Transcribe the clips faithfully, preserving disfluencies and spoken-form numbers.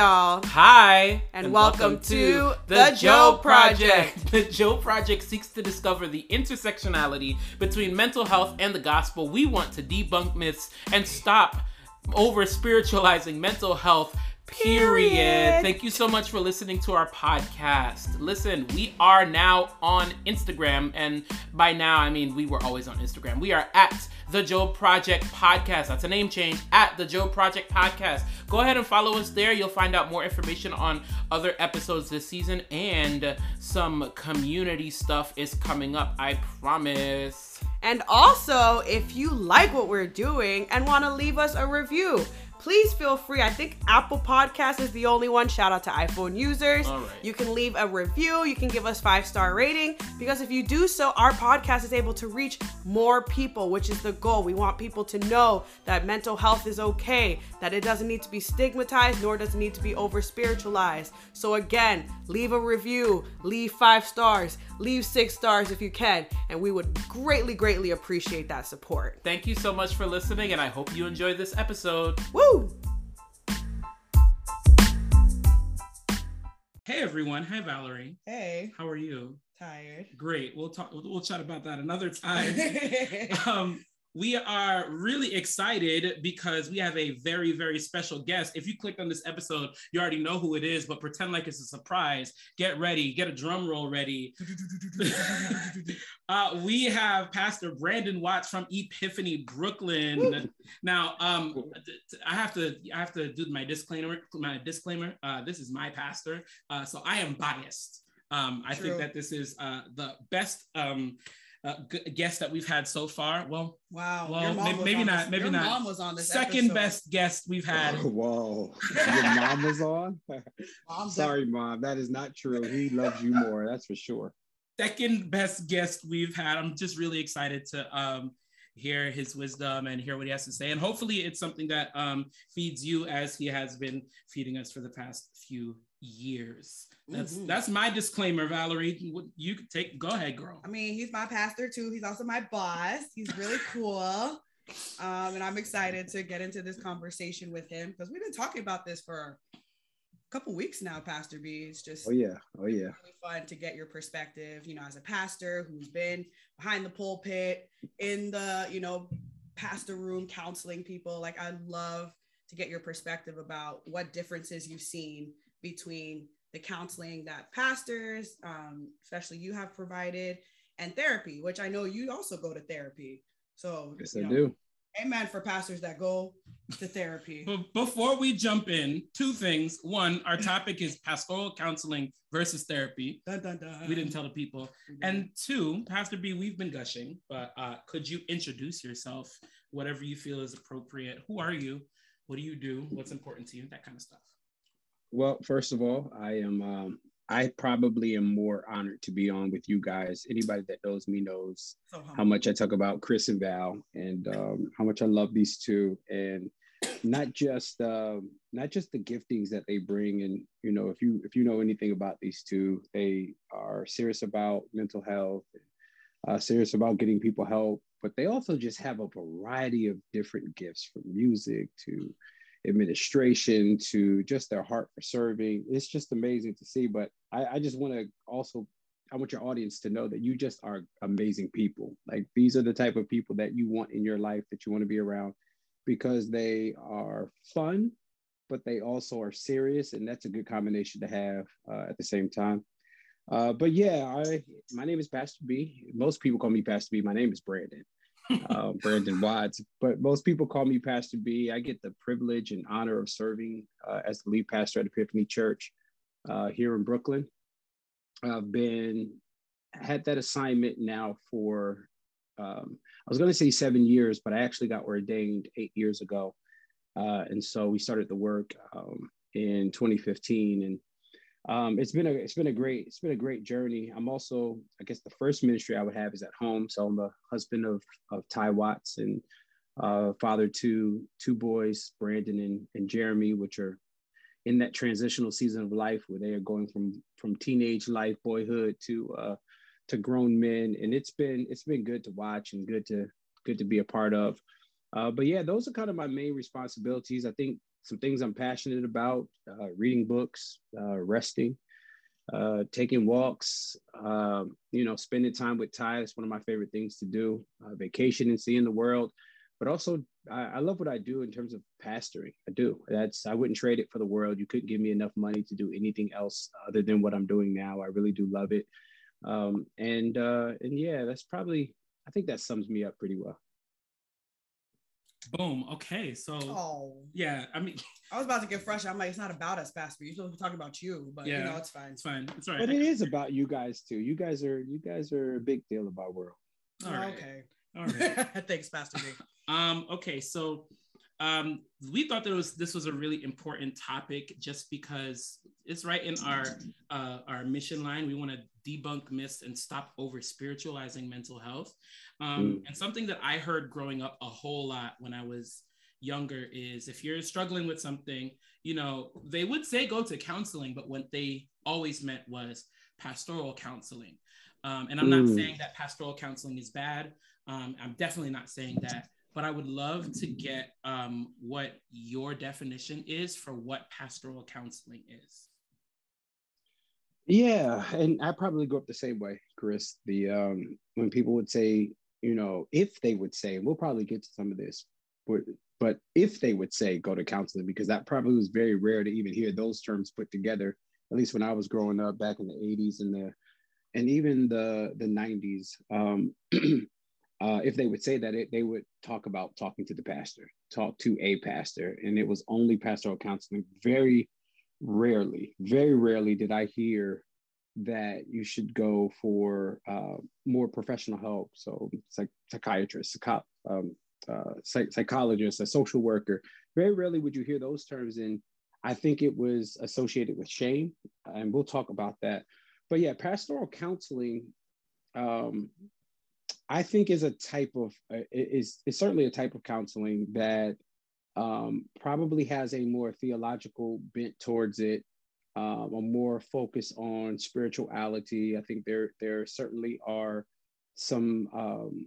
y'all. Hi, and, and welcome, welcome to The, the Joe Project. Project. The Joe Project seeks to discover the intersectionality between mental health and the gospel. We want to debunk myths and stop over-spiritualizing mental health. Period. Period. Thank you so much for listening to our podcast. Listen, we are now on Instagram, and by now, I mean we were always on Instagram. We are at The Joe Project Podcast. That's a name change, at The Joe Project Podcast. Go ahead and follow us there. You'll find out more information on other episodes this season, and some community stuff is coming up, I promise. And also, if you like what we're doing and want to leave us a review, please feel free. I think Apple Podcast is the only one. Shout out to iPhone users. All right. You can leave a review. You can give us five-star rating, because if you do so, our podcast is able to reach more people, which is the goal. We want people to know that mental health is okay, that it doesn't need to be stigmatized, nor does it need to be over-spiritualized. So again, leave a review, leave five stars, leave six stars if you can, and we would greatly, greatly appreciate that support. Thank you so much for listening, and I hope you enjoyed this episode. Woo! Hey everyone. Hi Valerie. Hey. How are you? Tired. Great. We'll talk. We'll, we'll chat about that another time. um, we are really excited because we have a very, very special guest. If you clicked on this episode, you already know who it is, but pretend like it's a surprise. Get ready. Get a drum roll ready. uh, we have Pastor Brandon Watts from Epiphany, Brooklyn. Woo. Now, um, I have to I have to do my disclaimer. My disclaimer. Uh, this is my pastor, uh, so I am biased. Um, I True. think that this is uh, the best um, uh, g- guest that we've had so far. Well, wow. Well, maybe, maybe not. This, maybe your not. Mom was on this Second episode. best guest we've had. Oh, whoa! Your mom was on. Sorry, Mom. That is not true. He loves you more. That's for sure. Second best guest we've had. I'm just really excited to um, hear his wisdom and hear what he has to say. And hopefully it's something that um, feeds you as he has been feeding us for the past few years. That's mm-hmm. that's my disclaimer, Valerie. You can take, go ahead, girl. I mean, he's my pastor too. He's also my boss. He's really cool. Um, and I'm excited to get into this conversation with him, because we've been talking about this for a couple weeks now, Pastor B. It's just oh yeah, oh yeah, really fun to get your perspective, you know, as a pastor who's been behind the pulpit, in the, you know, pastor room counseling people. Like, I love to get your perspective about what differences you've seen between the counseling that pastors, um, especially you, have provided, and therapy, which I know you also go to therapy. So yes, I know, do. Amen for pastors that go to therapy. But before we jump in, two things. One, our topic is pastoral counseling versus therapy. Dun, dun, dun. We didn't tell the people. And two, Pastor B, we've been gushing, but uh, could you introduce yourself, whatever you feel is appropriate? Who are you? What do you do? What's important to you? That kind of stuff. Well, first of all, I am, um, I probably am more honored to be on with you guys. Anybody that knows me knows so how much I talk about Chris and Val, and um, how much I love these two, and not just, um, not just the giftings that they bring. And, you know, if you, if you know anything about these two, they are serious about mental health, uh, serious about getting people help, but they also just have a variety of different gifts, from music to administration to just their heart for serving. It's just amazing to see. But I, I just want to also, I want your audience to know that you just are amazing people. Like, these are the type of people that you want in your life, that you want to be around, because they are fun, but they also are serious. And that's a good combination to have uh, at the same time. Uh, but yeah, I, my name is Pastor B. Most people call me Pastor B. My name is Brandon. uh, Brandon Watts, but most people call me Pastor B. I get the privilege and honor of serving uh, as the lead pastor at Epiphany Church uh, here in Brooklyn. I've been had that assignment now for um, I was going to say seven years, but I actually got ordained eight years ago, uh, and so we started the work um, in twenty fifteen, and Um, it's been a it's been a great it's been a great journey. I'm also, I guess, the first ministry I would have is at home. So I'm the husband of of Ty Watts, and uh, father to two boys, Brandon and, and Jeremy, which are in that transitional season of life where they are going from from teenage life, boyhood, to uh, to grown men. And it's been it's been good to watch and good to good to be a part of. Uh, but yeah, those are kind of my main responsibilities. I think some things I'm passionate about, uh, reading books, uh, resting, uh, taking walks, uh, you know, spending time with Ty. It's one of my favorite things to do, uh, vacation and seeing the world. But also, I, I love what I do in terms of pastoring. I do. That's I wouldn't trade it for the world. You couldn't give me enough money to do anything else other than what I'm doing now. I really do love it. Um, and uh, and yeah, that's probably, I think that sums me up pretty well. Boom. Okay. So, oh yeah, I mean, I was about to get fresh. I'm like, it's not about us, Pastor. You're supposed to be talking about you, but yeah, you know, it's fine. It's fine. It's all right. But it is about you guys too. You guys are you guys are a big deal of our world. All right. Okay. All right. Thanks, Pastor B. Um, okay, so um, we thought that was this was a really important topic just because it's right in our uh, our mission line. We want to debunk myths and stop over spiritualizing mental health. Um, mm. And something that I heard growing up a whole lot when I was younger is if you're struggling with something, you know, they would say go to counseling, but what they always meant was pastoral counseling. Um, and I'm mm. not saying that pastoral counseling is bad. Um, I'm definitely not saying that. But I would love to get um, what your definition is for what pastoral counseling is. Yeah, and I probably grew up the same way, Chris. The um, when people would say, you know, if they would say, and we'll probably get to some of this, but, but if they would say go to counseling, because that probably was very rare to even hear those terms put together, at least when I was growing up back in the eighties and the and even the the nineties. Um, Uh, if they would say that, it, they would talk about talking to the pastor, talk to a pastor, and it was only pastoral counseling. Very rarely, very rarely did I hear that you should go for uh, more professional help. So psych- psychiatrist, psych- um, uh, psych- psychologist, a social worker. Very rarely would you hear those terms. And I think it was associated with shame. And we'll talk about that. But yeah, pastoral counseling, um, I think is a type of, uh, is, is certainly a type of counseling that um, probably has a more theological bent towards it, um, a more focus on spirituality. I think there, there certainly are some um,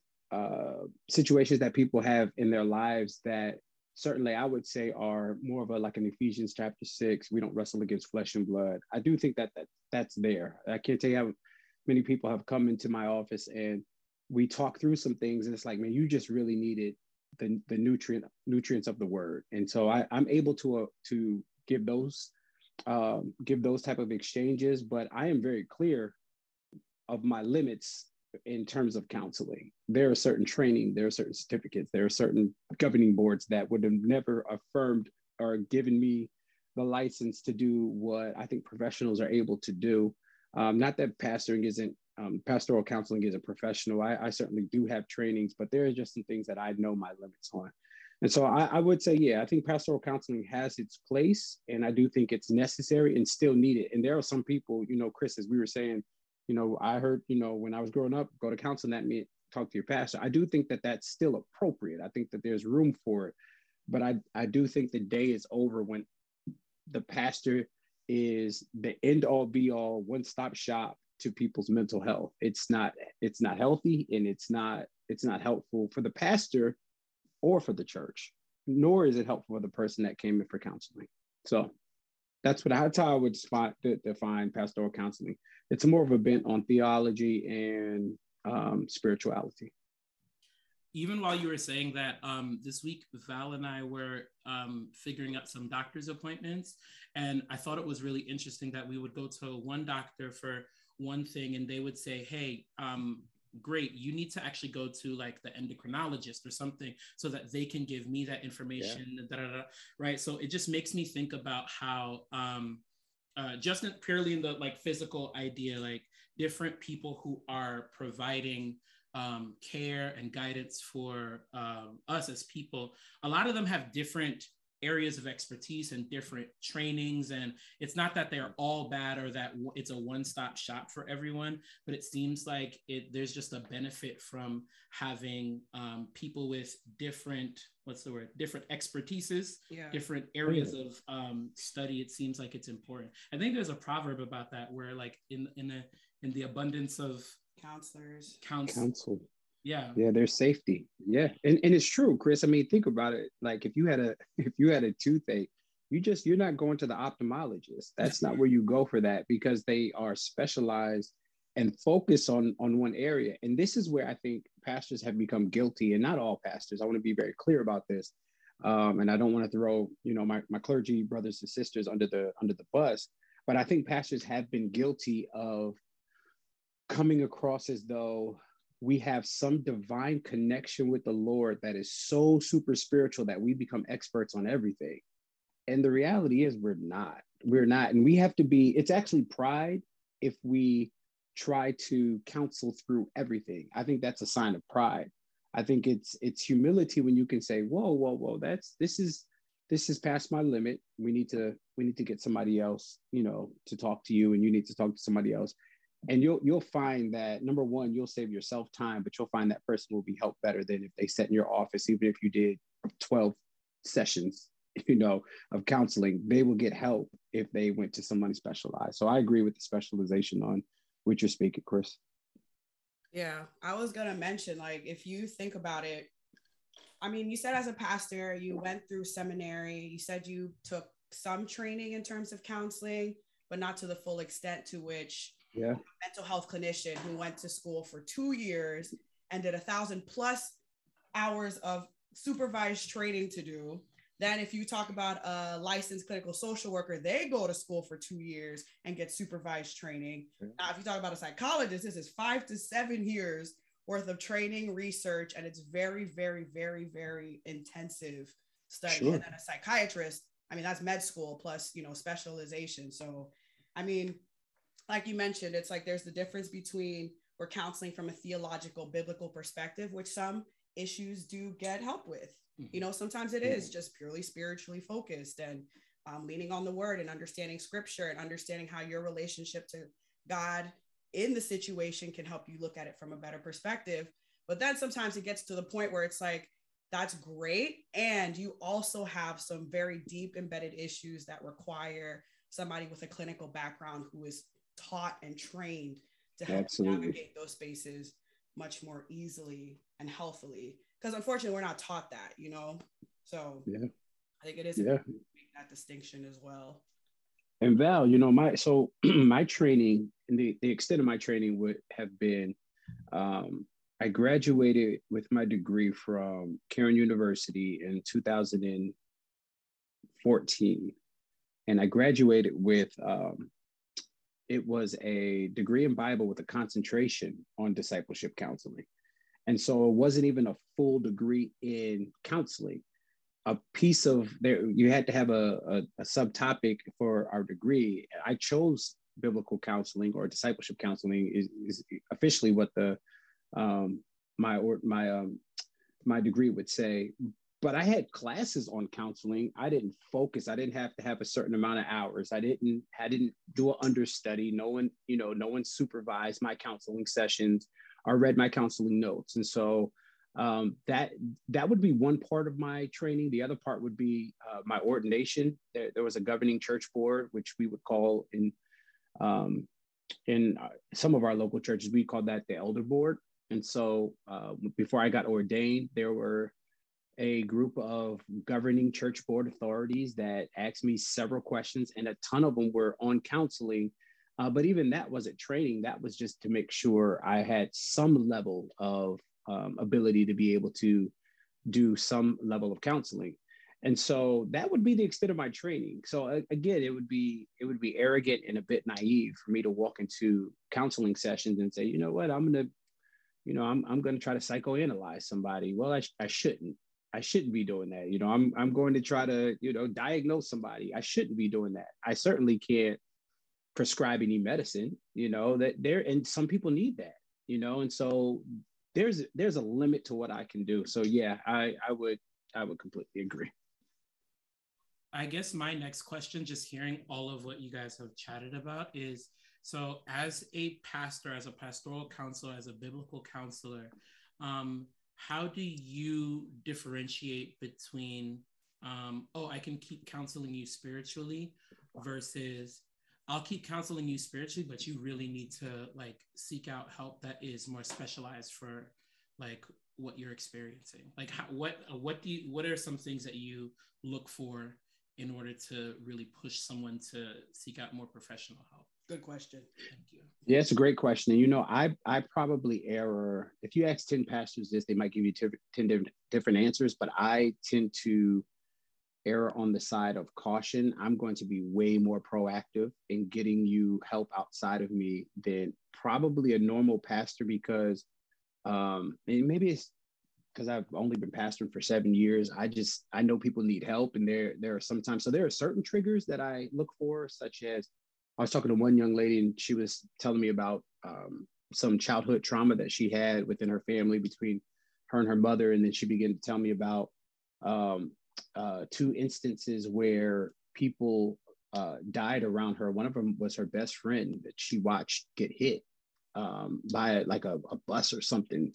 uh, situations that people have in their lives that certainly I would say are more of a, like in Ephesians chapter six, we don't wrestle against flesh and blood. I do think that, that that's there. I can't tell you how many people have come into my office and we talk through some things and it's like, man, you just really needed the, the nutrient nutrients of the word. And so I, I'm able to, uh, to give those, um, give those type of exchanges, but I am very clear of my limits in terms of counseling. There are certain training, there are certain certificates, there are certain governing boards that would have never affirmed or given me the license to do what I think professionals are able to do. Um, not that pastoring isn't, um, pastoral counseling isn't professional. I, I certainly do have trainings, but there are just some things that I know my limits on. And so I, I would say, yeah, I think pastoral counseling has its place, and I do think it's necessary and still needed. And there are some people, you know, Chris, as we were saying, you know, I heard, you know, when I was growing up, go to counseling, that meant talk to your pastor. I do think that that's still appropriate. I think that there's room for it. But I, I do think the day is over when the pastor is the end all be all, one-stop shop to people's mental health. It's not, it's not healthy, and it's not, it's not helpful for the pastor or for the church, nor is it helpful for the person that came in for counseling. So that's what I, that's how I would spot, define pastoral counseling. It's more of a bent on theology and um, spirituality. Even while you were saying that, um, this week, Val and I were um, figuring out some doctor's appointments. And I thought it was really interesting that we would go to one doctor for one thing, and they would say, hey, um, great, you need to actually go to like the endocrinologist or something so that they can give me that information, yeah. da, da, da, right? So it just makes me think about how, um, uh, just purely in the like physical idea, like different people who are providing um, care and guidance for um, us as people, a lot of them have different areas of expertise and different trainings. And it's not that they're all bad or that it's a one-stop shop for everyone, but it seems like it, there's just a benefit from having um, people with different, what's the word, different expertises, yeah. different areas yeah. of um, study. It seems like it's important. I think there's a proverb about that where like in, in, a, in the abundance of counselors, counsel. Yeah. Yeah, there's safety. Yeah, and, and it's true, Chris. I mean, think about it. Like if you had a if you had a toothache, you just you're not going to the ophthalmologist. That's not where you go for that, because they are specialized and focus on on one area. And this is where I think pastors have become guilty, and not all pastors. I want to be very clear about this. Um, and I don't want to throw, you know, my, my clergy brothers and sisters under the under the bus, but I think pastors have been guilty of coming across as though we have some divine connection with the Lord that is so super spiritual that we become experts on everything. And the reality is we're not. We're not. And we have to be, it's actually pride if we try to counsel through everything. I think that's a sign of pride. I think it's it's humility when you can say, whoa, whoa, whoa, that's this is this is past my limit. We need to we need to get somebody else, you know, to talk to you, and you need to talk to somebody else. And you'll you'll find that, number one, you'll save yourself time, but you'll find that person will be helped better than if they sat in your office, even if you did twelve sessions, you know, of counseling. They will get help if they went to somebody specialized. So I agree with the specialization on which you're speaking, Chris. Yeah, I was gonna mention, like, if you think about it, I mean, you said as a pastor, you went through seminary, you said you took some training in terms of counseling, but not to the full extent to which yeah. a mental health clinician who went to school for two years and did a thousand plus hours of supervised training to do. Then if you talk about a licensed clinical social worker, they go to school for two years and get supervised training. Now, if you talk about a psychologist, this is five to seven years worth of training, research, and it's very, very, very, very intensive study. Sure. And then a psychiatrist, I mean, that's med school plus, you know, specialization. So, I mean, like you mentioned, it's like there's the difference between we're counseling from a theological, biblical perspective, which some issues do get help with. You know, sometimes it is just purely spiritually focused, and um, leaning on the word and understanding scripture and understanding how your relationship to God in the situation can help you look at it from a better perspective. But then sometimes it gets to the point where it's like, that's great. And you also have some very deep embedded issues that require somebody with a clinical background who is taught and trained to help Absolutely. navigate those spaces much more easily and healthily. Because unfortunately, we're not taught that, you know? So yeah. I think it is yeah. important to make that distinction as well. And Val, you know, my, so my training, and the, the extent of my training would have been, um, I graduated with my degree from Cairn University in two thousand fourteen. And I graduated with, um, it was a degree in Bible with a concentration on discipleship counseling. And so it wasn't even a full degree in counseling. A piece of there, you had to have a, a, a subtopic for our degree. I chose biblical counseling, or discipleship counseling is, is officially what the um, my or my um, my degree would say. But I had classes on counseling. I didn't focus. I didn't have to have a certain amount of hours. I didn't I didn't do an understudy. No one, you know, no one supervised my counseling sessions or read my counseling notes. And so um, that that would be one part of my training. The other part would be uh, my ordination. There, there was a governing church board, which we would call in um, in some of our local churches, we call that the elder board. And so uh, before I got ordained, there were a group of governing church board authorities that asked me several questions, and a ton of them were on counseling. Uh, but even that wasn't training. That was just to make sure I had some level of um, ability to be able to do some level of counseling. And so that would be the extent of my training. So uh, again, it would be it would be arrogant and a bit naive for me to walk into counseling sessions and say, you know what, I'm gonna, you know, I'm I'm gonna try to psychoanalyze somebody. Well, I, sh- I shouldn't. I shouldn't be doing that. You know, I'm I'm going to try to, you know, diagnose somebody. I shouldn't be doing that. I certainly can't prescribe any medicine, you know, that there, and some people need that, you know, and so there's there's a limit to what I can do. So yeah, I I would I would completely agree. I guess my next question, just hearing all of what you guys have chatted about, is so as a pastor, as a pastoral counselor, as a biblical counselor, um, how do you differentiate between, um, oh, I can keep counseling you spiritually versus I'll keep counseling you spiritually, but you really need to like seek out help that is more specialized for like what you're experiencing? Like how, what what do you what are some things that you look for in order to really push someone to seek out more professional help? Good question. Thank you. Yeah, it's a great question. And you know, I I probably err. If you ask ten pastors this, they might give you ten different different answers, but I tend to err on the side of caution. I'm going to be way more proactive in getting you help outside of me than probably a normal pastor, because um, and maybe it's because I've only been pastoring for seven years. I just, I know people need help, and there, there are sometimes, so there are certain triggers that I look for, such as I was talking to one young lady and she was telling me about um, some childhood trauma that she had within her family between her and her mother. And then she began to tell me about um, uh, two instances where people uh, died around her. One of them was her best friend that she watched get hit um, by like a, a bus or something.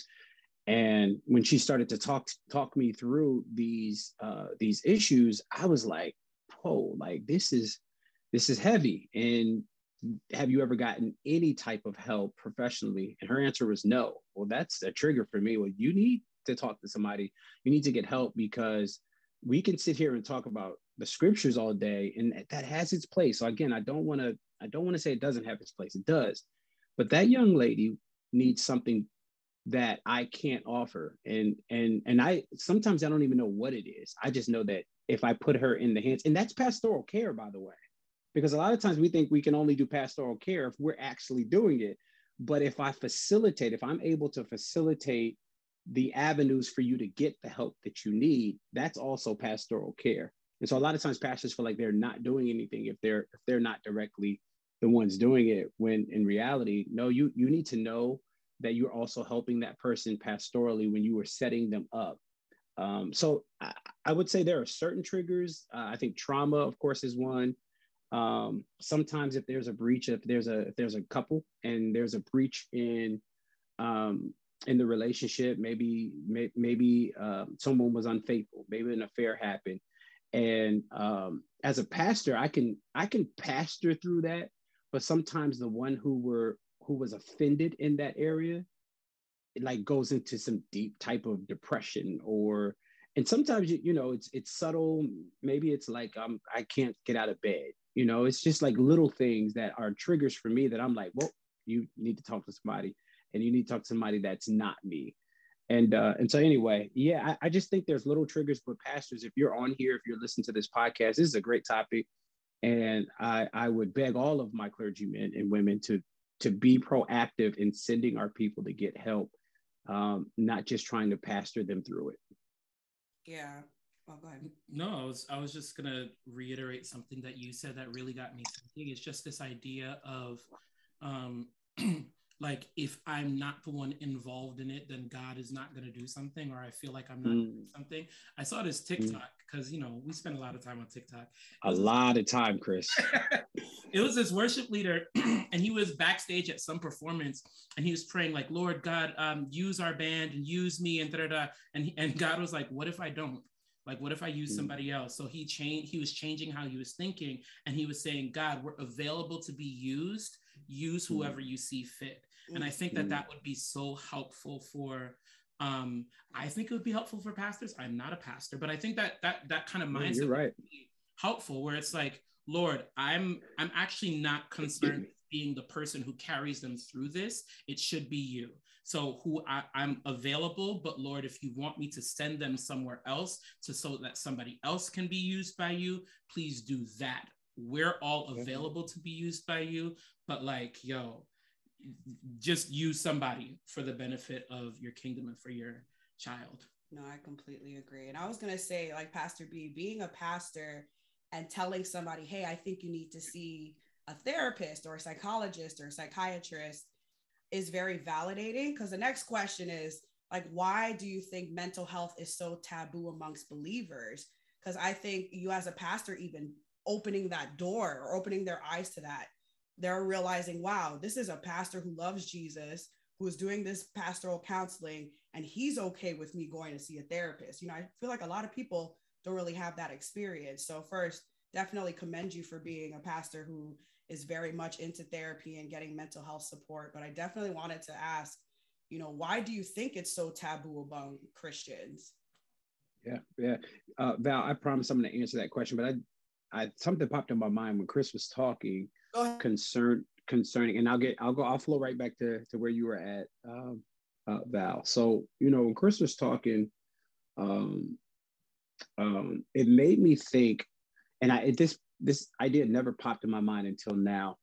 And when she started to talk talk me through these uh, these issues, I was like, "Oh, like this is this is heavy." And have you ever gotten any type of help professionally? And her answer was no. Well, that's a trigger for me. Well, you need to talk to somebody. You need to get help, because we can sit here and talk about the scriptures all day, and that has its place. So again, I don't want to I don't want to say it doesn't have its place. It does, but that young lady needs something that I can't offer. And and and I sometimes I don't even know what it is. I just know that if I put her in the hands, and that's pastoral care, by the way, because a lot of times we think we can only do pastoral care if we're actually doing it. But if I facilitate, if I'm able to facilitate the avenues for you to get the help that you need, that's also pastoral care. And so a lot of times pastors feel like they're not doing anything if they're if they're not directly the ones doing it, when in reality, no, you you need to know that you're also helping that person pastorally when you were setting them up. Um, so I, I would say there are certain triggers. Uh, I think trauma, of course, is one. Um, sometimes if there's a breach, if there's a if there's a couple and there's a breach in um, in the relationship, maybe may, maybe uh, someone was unfaithful, maybe an affair happened, and um, as a pastor, I can I can pastor through that. But sometimes the one who were who was offended in that area, it like goes into some deep type of depression, or, and sometimes, you, you know, it's, it's subtle. Maybe it's like, um, I can't get out of bed. You know, it's just like little things that are triggers for me that I'm like, well, you need to talk to somebody, and you need to talk to somebody that's not me. And, uh, and so anyway, yeah, I, I just think there's little triggers. But pastors, if you're on here, if you're listening to this podcast, this is a great topic. And I, I would beg all of my clergymen and women to to be proactive in sending our people to get help, um, not just trying to pastor them through it. Yeah. Oh, go ahead. No, I was I was just gonna reiterate something that you said that really got me thinking. It's just this idea of um, like, if I'm not the one involved in it, then God is not gonna do something, or I feel like I'm not mm. doing something. I saw this TikTok because mm. you know we spend a lot of time on TikTok. A lot of time, Chris. It was this worship leader, and he was backstage at some performance, and he was praying like, "Lord God, um, use our band and use me," and da da da. And he, and God was like, "What if I don't? Like, what if I use somebody else?" So he changed. He was changing how he was thinking, and he was saying, "God, we're available to be used. Use whoever you see fit." And I think that that would be so helpful for. Um, I think it would be helpful for pastors. I'm not a pastor, but I think that that that kind of mindset You're right. would be helpful, where it's like, Lord, I'm I'm actually not concerned with being the person who carries them through this. It should be you. So who I, I'm available, but Lord, if you want me to send them somewhere else to so that somebody else can be used by you, please do that. We're all available to be used by you, but like, yo, just use somebody for the benefit of your kingdom and for your child. No, I completely agree. And I was gonna say, like Pastor B, being a pastor and telling somebody, hey, I think you need to see a therapist or a psychologist or a psychiatrist is very validating. Because the next question is, like, why do you think mental health is so taboo amongst believers? Because I think you as a pastor, even opening that door or opening their eyes to that, they're realizing, wow, this is a pastor who loves Jesus, who is doing this pastoral counseling, and he's okay with me going to see a therapist. You know, I feel like a lot of people don't really have that experience. So first, definitely commend you for being a pastor who is very much into therapy and getting mental health support. But I definitely wanted to ask, you know, why do you think it's so taboo among Christians? Yeah, yeah. Uh, Val, I promise I'm going to answer that question, but I, I something popped in my mind when Chris was talking, concern concerning, and I'll get, I'll go, I'll flow right back to to where you were at, um, uh, Val. So you know, when Chris was talking, um, um, it made me think, and I it, this this idea never popped in my mind until now.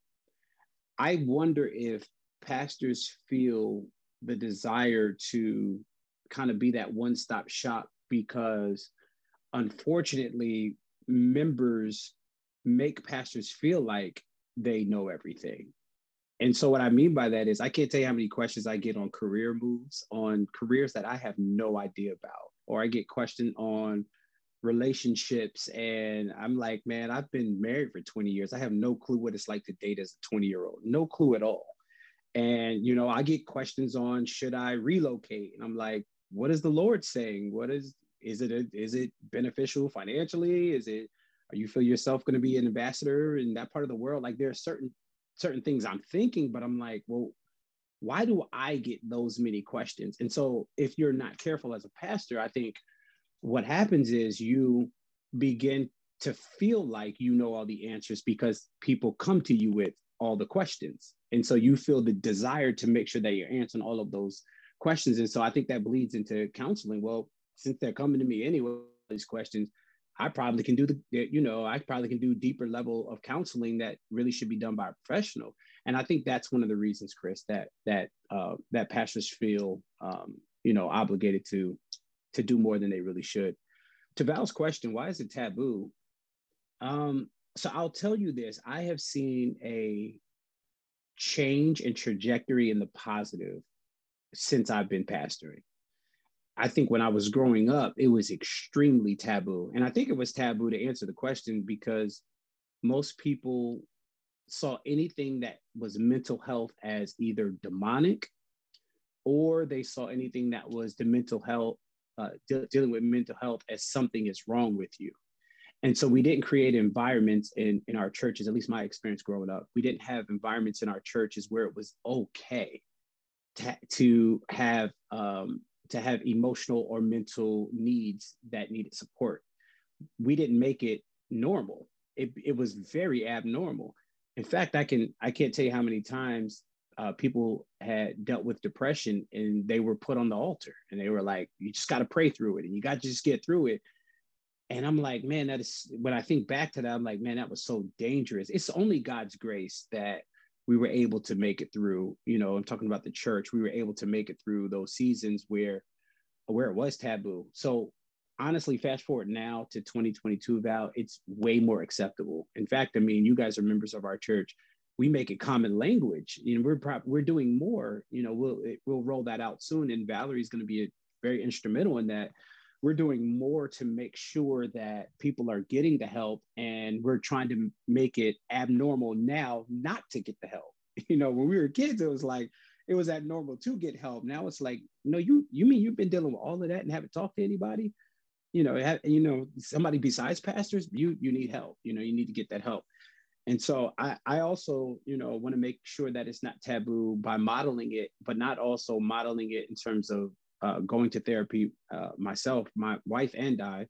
I wonder if pastors feel the desire to kind of be that one-stop shop, because unfortunately members make pastors feel like they know everything. And so what I mean by that is I can't tell you how many questions I get on career moves, on careers that I have no idea about, or I get questioned on relationships, and I'm like, man, I've been married for twenty years. I have no clue what it's like to date as a twenty year old, no clue at all. And you know, I get questions on, should I relocate? And I'm like, what is the Lord saying? What is is it a, is it beneficial financially? Is it, are you feel yourself going to be an ambassador in that part of the world? Like, there are certain certain things I'm thinking, but I'm like, well, why do I get those many questions? And so if you're not careful as a pastor, I think what happens is you begin to feel like you know all the answers because people come to you with all the questions. And so you feel the desire to make sure that you're answering all of those questions. And so I think that bleeds into counseling. Well, since they're coming to me anyway, these questions, I probably can do the, you know, I probably can do deeper level of counseling that really should be done by a professional. And I think that's one of the reasons, Chris, that that uh, that pastors feel, um, you know, obligated to to do more than they really should. To Val's question, why is it taboo? Um, so I'll tell you this: I have seen a change in trajectory in the positive since I've been pastoring. I think when I was growing up, it was extremely taboo. And I think it was taboo to answer the question because most people saw anything that was mental health as either demonic, or they saw anything that was the mental health, uh, de- dealing with mental health as something is wrong with you. And so we didn't create environments in, in our churches, at least my experience growing up, we didn't have environments in our churches where it was okay to, to have um, to have emotional or mental needs that needed support. We didn't make it normal. It, it was very abnormal. In fact, I can I can't tell you how many times uh, people had dealt with depression and they were put on the altar and they were like, you just got to pray through it and you got to just get through it. And I'm like, man, that is, when I think back to that, I'm like, man, that was so dangerous. It's only God's grace that we were able to make it through. You know, I'm talking about the church. We were able to make it through those seasons where, where it was taboo. So honestly, fast forward now to twenty twenty-two, Val, it's way more acceptable. In fact, I mean, you guys are members of our church. We make it common language. You know, we're pro- we're doing more. You know, we'll we'll roll that out soon, and Valerie's going to be a, very instrumental in that. We're doing more to make sure that people are getting the help, and we're trying to make it abnormal now not to get the help. You know, when we were kids, it was like, it was abnormal to get help. Now it's like, no, you you mean you've been dealing with all of that and haven't talked to anybody? You know, have, you know, somebody besides pastors, you you need help. You know, you need to get that help. And so I, I also, you know, want to make sure that it's not taboo by modeling it, but not also modeling it in terms of Uh, going to therapy uh, myself, my wife and I,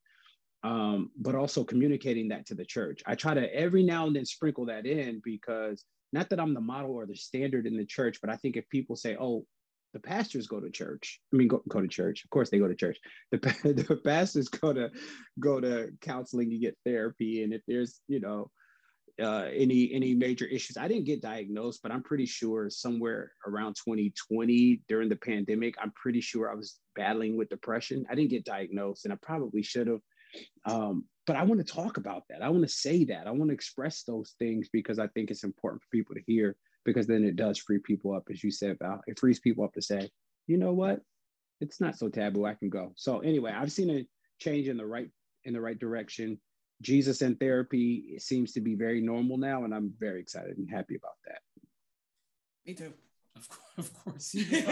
um, but also communicating that to the church. I try to every now and then sprinkle that in, because not that I'm the model or the standard in the church, but I think if people say, oh, the pastors go to church, I mean, go, go to church. Of course they go to church. The, the pastors go to, go to counseling to get therapy. And if there's, you know, Uh, any any major issues. I didn't get diagnosed, but I'm pretty sure somewhere around twenty twenty during the pandemic, I'm pretty sure I was battling with depression. I didn't get diagnosed, and I probably should have. Um, but I want to talk about that. I want to say that. I want to express those things because I think it's important for people to hear, because then it does free people up, as you said, Val. It frees people up to say, you know what? It's not so taboo. I can go. So anyway, I've seen a change in the right in the right direction. Jesus and therapy seems to be very normal now, and I'm very excited and happy about that. Me too. Of course, of course.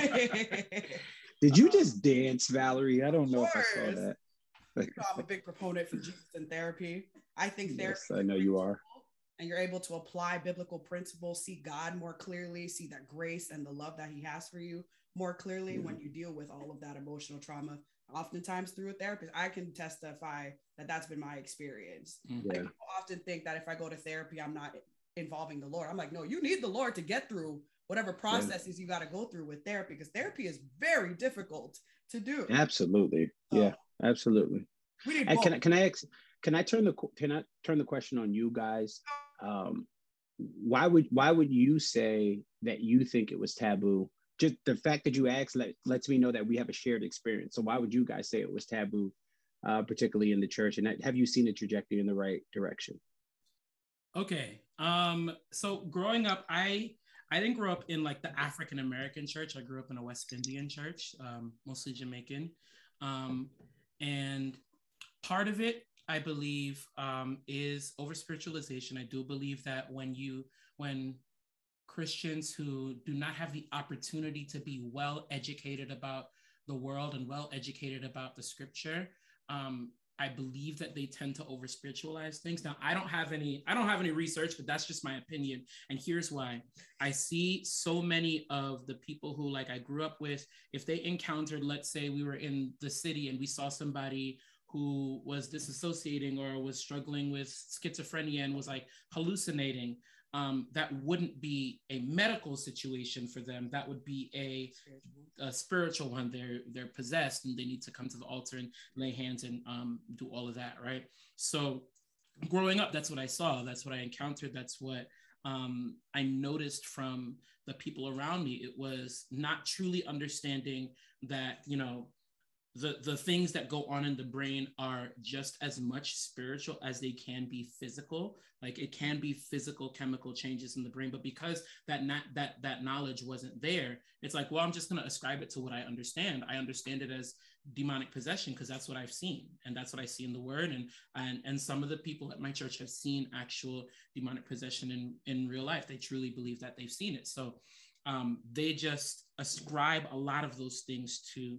Did you just dance, Valerie? I don't know if I saw that. You know, I'm a big proponent for Jesus and therapy. I think therapy. Yes, I know you are. And you're able to apply biblical principles, see God more clearly, see that grace and the love that He has for you more clearly Mm-hmm. when you deal with all of that emotional trauma, oftentimes through a therapist. I can testify that that's been my experience. Mm-hmm. Like Yeah. people often think that if I go to therapy, I'm not involving the Lord. I'm like, no, you need the Lord to get through whatever processes yeah. you got to go through with therapy, because therapy is very difficult to do. Absolutely. So, yeah, absolutely. We need and both. can I, can I, can I turn the, can I turn the question on you guys? Um, why would, why would you say that you think it was taboo? Just the fact that you asked let, lets me know that we have a shared experience. So why would you guys say it was taboo, uh, particularly in the church? And have you seen the trajectory in the right direction? Okay. Um, so growing up, I I didn't grow up in like the African American church. I grew up in a West Indian church, um, mostly Jamaican. Um, and part of it, I believe, um, is over spiritualization. I do believe that when you when Christians who do not have the opportunity to be well educated about the world and well educated about the scripture, um, I believe that they tend to over spiritualize things. Now, I don't have any, I don't have any research, but that's just my opinion. And here's why. I see so many of the people who like I grew up with, if they encountered, let's say we were in the city and we saw somebody who was disassociating or was struggling with schizophrenia and was like hallucinating, um, that wouldn't be a medical situation for them. That would be a spiritual, a spiritual one. They're they're possessed and they need to come to the altar and lay hands and um, do all of that, right? So growing up, that's what I saw. That's what I encountered. That's what um, I noticed from the people around me. It was not truly understanding that, you know, the the things that go on in the brain are just as much spiritual as they can be physical. Like it can be physical chemical changes in the brain, but because that not that that knowledge wasn't there, it's like, well, I'm just going to ascribe it to what I understand. I understand it as demonic possession because that's what I've seen, and that's what I see in the word. And and and some of the people at my church have seen actual demonic possession in in real life. They truly believe that they've seen it. So um, they just ascribe a lot of those things to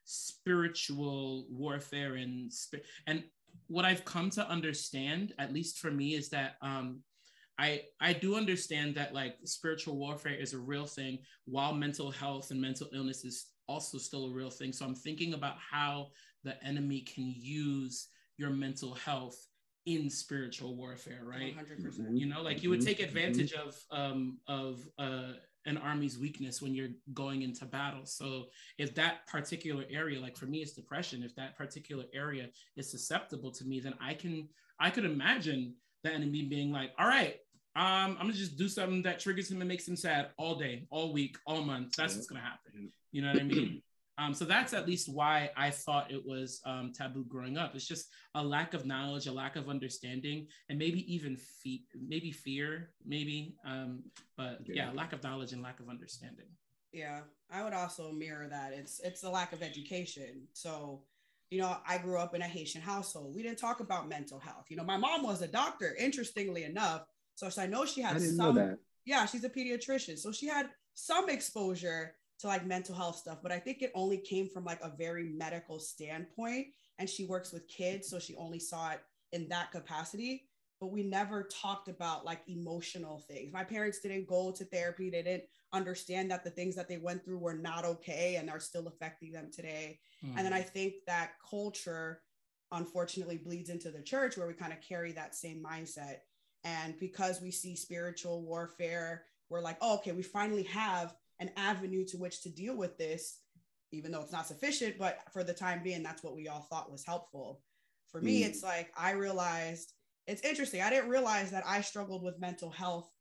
spiritual warfare and sp- and what I've come to understand, at least for me, is that um I I do understand that like spiritual warfare is a real thing, while mental health and mental illness is also still a real thing. So I'm thinking about how the enemy can use your mental health in spiritual warfare, right? one hundred percent. You know, like you would take advantage of um of uh an army's weakness when you're going into battle. So if that particular area, like for me, it's depression, if that particular area is susceptible to me, then I can, I could imagine the enemy being like, all right, um, I'm gonna just do something that triggers him and makes him sad all day, all week, all month. That's what's gonna happen. You know what I mean? Um, so that's at least why I thought it was um, taboo growing up. It's just a lack of knowledge, a lack of understanding, and maybe even fe- maybe fear, maybe. Um, but yeah, lack of knowledge and lack of understanding. Yeah, I would also mirror that. It's it's a lack of education. So, you know, I grew up in a Haitian household. We didn't talk about mental health. You know, my mom was a doctor, interestingly enough. So, so I know she had I didn't some. know that. Yeah, she's a pediatrician. So she had some exposure to like mental health stuff, but I think it only came from like a very medical standpoint, and she works with kids, so she only saw it in that capacity. But we never talked about like emotional things. My parents didn't go to therapy. They didn't understand that the things that they went through were not okay and are still affecting them today. Mm-hmm. And then I think that culture unfortunately bleeds into the church, where we kind of carry that same mindset. And because we see spiritual warfare, we're like, oh, okay, we finally have an avenue to which to deal with this, even though it's not sufficient, but for the time being, that's what we all thought was helpful. For me, mm. it's like, I realized, it's interesting. I didn't realize that I struggled with mental health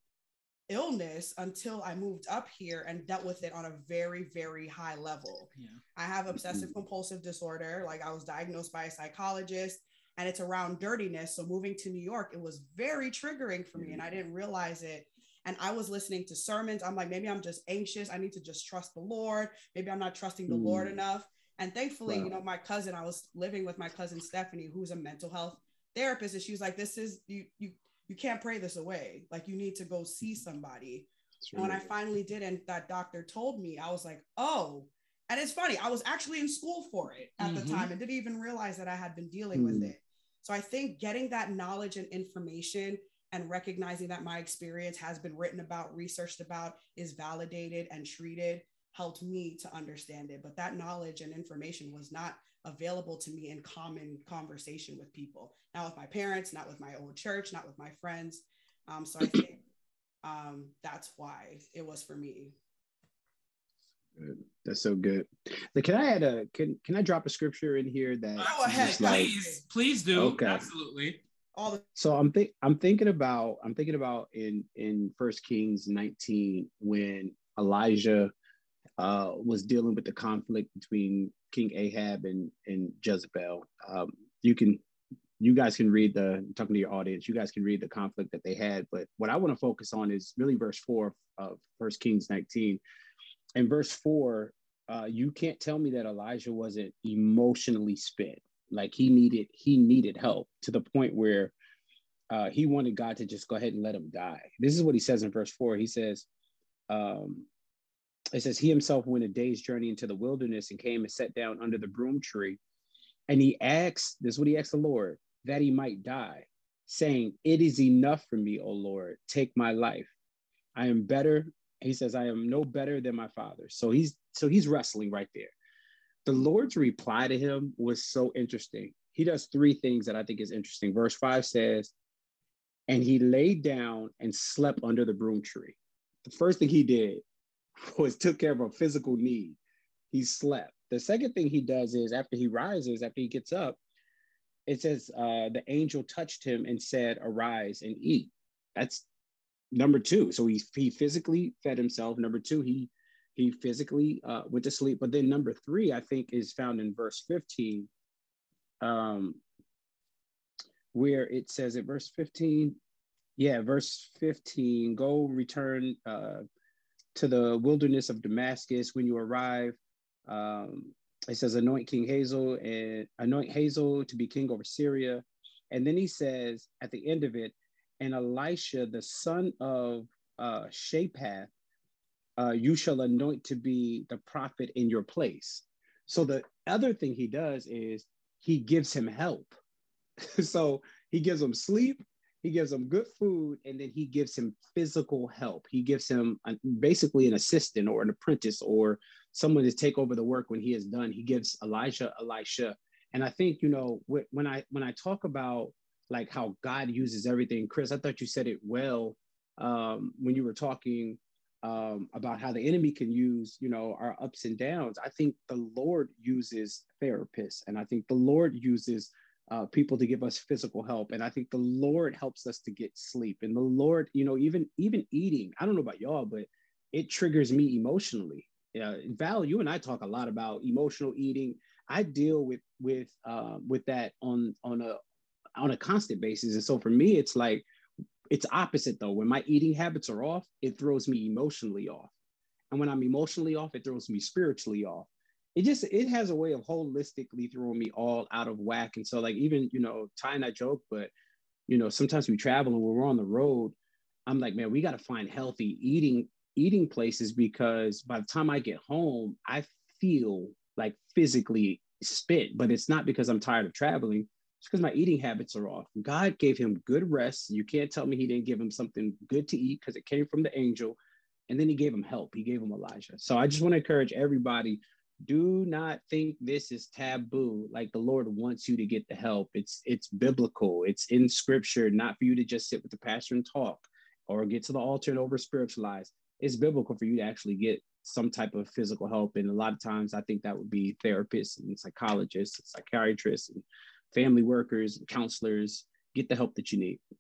illness until I moved up here and dealt with it on a very, very high level. Yeah. I have obsessive compulsive disorder. Like I was diagnosed by a psychologist, and it's around dirtiness. So moving to New York, it was very triggering for me, and I didn't realize it. And I was listening to sermons. I'm like, maybe I'm just anxious. I need to just trust the Lord. Maybe I'm not trusting the mm. Lord enough. And thankfully, wow. you know, my cousin, I was living with my cousin, Stephanie, who's a mental health therapist. And she was like, this is, you, you, you can't pray this away. Like you need to go see somebody. And when I finally did, and that doctor told me, I was like, oh, and it's funny. I was actually in school for it at mm-hmm. the time and didn't even realize that I had been dealing mm. with it. So I think getting that knowledge and information and recognizing that my experience has been written about, researched about, is validated and treated, helped me to understand it. But that knowledge and information was not available to me in common conversation with people, not with my parents, not with my old church, not with my friends. Um, so I think um, that's why it was for me. Good. That's so good. So can I add a can can I drop a scripture in here that Go ahead, just like, please, please do. Okay. Absolutely. All the- so I'm think I'm thinking about I'm thinking about in in First Kings nineteen when Elijah uh, was dealing with the conflict between King Ahab and and Jezebel. Um, you can you guys can read the I'm talking to your audience. You guys can read the conflict that they had. But what I want to focus on is really verse four of First Kings nineteen. In verse four, uh, you can't tell me that Elijah wasn't emotionally spent. Like he needed, he needed help to the point where uh, he wanted God to just go ahead and let him die. This is what he says in verse four. He says, um, it says, he himself went a day's journey into the wilderness and came and sat down under the broom tree. And he asked, this is what he asked the Lord, that he might die, saying, it is enough for me, O Lord, take my life. I am better. He says, I am no better than my father. So he's so he's wrestling right there. The Lord's reply to him was so interesting. He does three things that I think is interesting. Verse five says, and he laid down and slept under the broom tree. The first thing he did was took care of a physical need. He slept. The second thing he does is after he rises, after he gets up, it says uh, the angel touched him and said, arise and eat. That's number two. So he, he physically fed himself. Number two, he he physically uh, went to sleep. But then number three, I think, is found in verse fifteen, um, where it says at verse fifteen, yeah, verse fifteen, go return uh, to the wilderness of Damascus when you arrive. Um, it says anoint King Hazael and anoint Hazael to be king over Syria. And then he says at the end of it, and Elisha, the son of uh, Shaphat, uh, you shall anoint to be the prophet in your place. So the other thing he does is he gives him help. So he gives him sleep, he gives him good food, and then he gives him physical help. He gives him a, basically an assistant or an apprentice or someone to take over the work when he is done. He gives Elijah, Elisha. And I think, you know, when I when I talk about like how God uses everything. Chris, I thought you said it well um, when you were talking um, about how the enemy can use, you know, our ups and downs. I think the Lord uses therapists, and I think the Lord uses uh, people to give us physical help. And I think the Lord helps us to get sleep. And the Lord, you know, even even eating, I don't know about y'all, but it triggers me emotionally. Uh, Val, you and I talk a lot about emotional eating. I deal with with uh, with that on on a on a constant basis. And so for me, it's like, it's opposite though. When my eating habits are off, it throws me emotionally off. And when I'm emotionally off, it throws me spiritually off. It just, it has a way of holistically throwing me all out of whack. And so like, even, you know, Ty and I joke, but, you know, sometimes we travel and when we're on the road, I'm like, man, we got to find healthy eating, eating places, because by the time I get home, I feel like physically spent, but it's not because I'm tired of traveling. It's because my eating habits are off. God gave him good rest. You can't tell me he didn't give him something good to eat because it came from the angel. And then he gave him help. He gave him Elijah. So I just want to encourage everybody, do not think this is taboo. Like the Lord wants you to get the help. It's it's biblical. It's in scripture, not for you to just sit with the pastor and talk or get to the altar and over spiritualize. It's biblical for you to actually get some type of physical help. And a lot of times I think that would be therapists and psychologists, and psychiatrists, and family workers and counselors. Get the help that you need.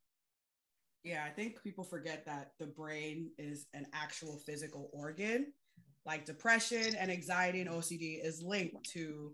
Yeah, I think people forget that the brain is an actual physical organ. Like depression and anxiety and O C D is linked to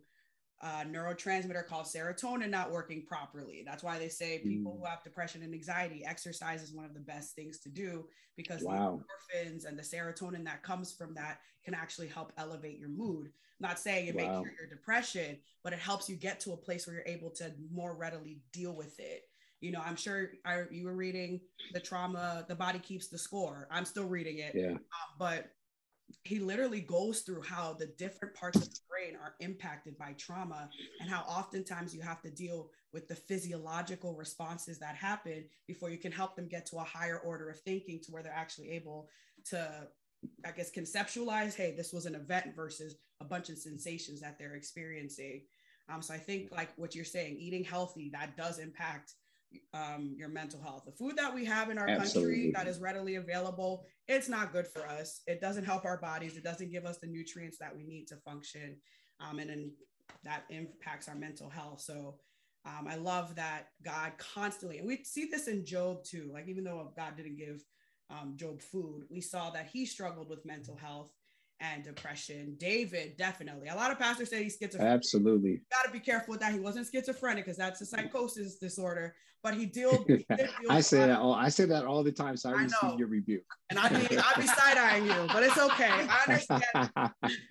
a neurotransmitter called serotonin not working properly. That's why they say people mm. who have depression and anxiety, exercise is one of the best things to do, because wow. the endorphins and the serotonin that comes from that can actually help elevate your mood. I'm not saying it wow. may cure your depression, but it helps you get to a place where you're able to more readily deal with it. You know, I'm sure I, you were reading The Trauma, The Body Keeps the Score. I'm still reading it, yeah. uh, but he literally goes through how the different parts of the brain are impacted by trauma, and how oftentimes you have to deal with the physiological responses that happen before you can help them get to a higher order of thinking, to where they're actually able to I guess, conceptualize, hey, this was an event versus a bunch of sensations that they're experiencing. Um, so I think like what you're saying, eating healthy, that does impact um, your mental health. The food that we have in our Absolutely. country that is readily available, it's not good for us. It doesn't help our bodies. It doesn't give us the nutrients that we need to function. Um, and then that impacts our mental health. So um, I love that God constantly, and we see this in Job too, like even though God didn't give um, Job food, we saw that he struggled with mental health and depression. David, definitely. A lot of pastors say he's schizophrenic. Absolutely. You got to be careful with that. He wasn't schizophrenic because that's a psychosis disorder, but he dealt. He did deal I say that all. I say that all the time, so I, I receive know. your rebuke. And I be I be side eyeing you, but it's okay. I understand.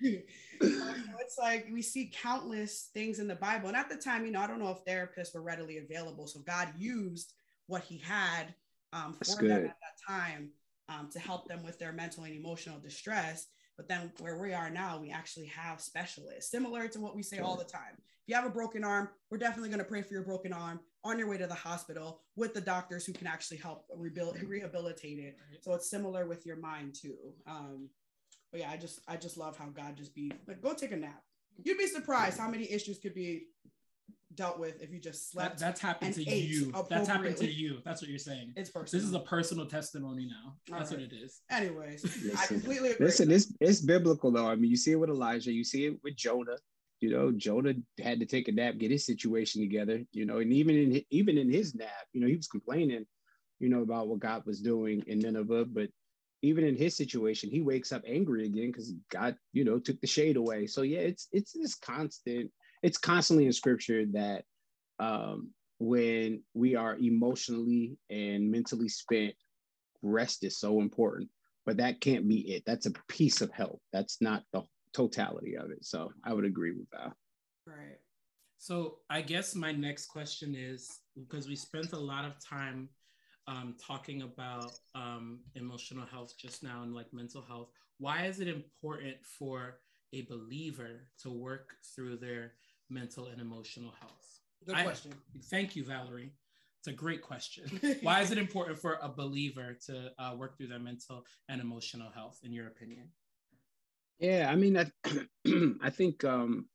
It's like we see countless things in the Bible, and at the time, you know, I don't know if therapists were readily available, so God used what He had um, for them at that time um, to help them with their mental and emotional distress. But then where we are now, we actually have specialists, similar to what we say sure. all the time. If you have a broken arm, we're definitely going to pray for your broken arm on your way to the hospital with the doctors who can actually help rebuild, rehabilitate it. So it's similar with your mind too. Um, but yeah, I just, I just love how God just be like, go take a nap. You'd be surprised how many issues could be dealt with if you just slept. That, that's happened to you. That's happened to you. That's what you're saying. It's personal. This is a personal testimony now. That's right. what it is. Anyways, listen, I completely agree. Listen, it's it's biblical though. I mean, you see it with Elijah. You see it with Jonah. You know, Jonah had to take a nap, get his situation together. You know, and even in even in his nap, you know, he was complaining, you know, about what God was doing in Nineveh. But even in his situation, he wakes up angry again because God, you know, took the shade away. So yeah, it's it's this constant. It's constantly in scripture that um, when we are emotionally and mentally spent, rest is so important, but that can't be it. That's a piece of health. That's not the totality of it. So I would agree with that. Right. So I guess my next question is, because we spent a lot of time um, talking about um, emotional health just now and like mental health, why is it important for a believer to work through their mental and emotional health? Good question. I, thank you, Valerie. It's a great question. Why is it important for a believer to uh, work through their mental and emotional health, in your opinion? Yeah, I mean, I, I think, um,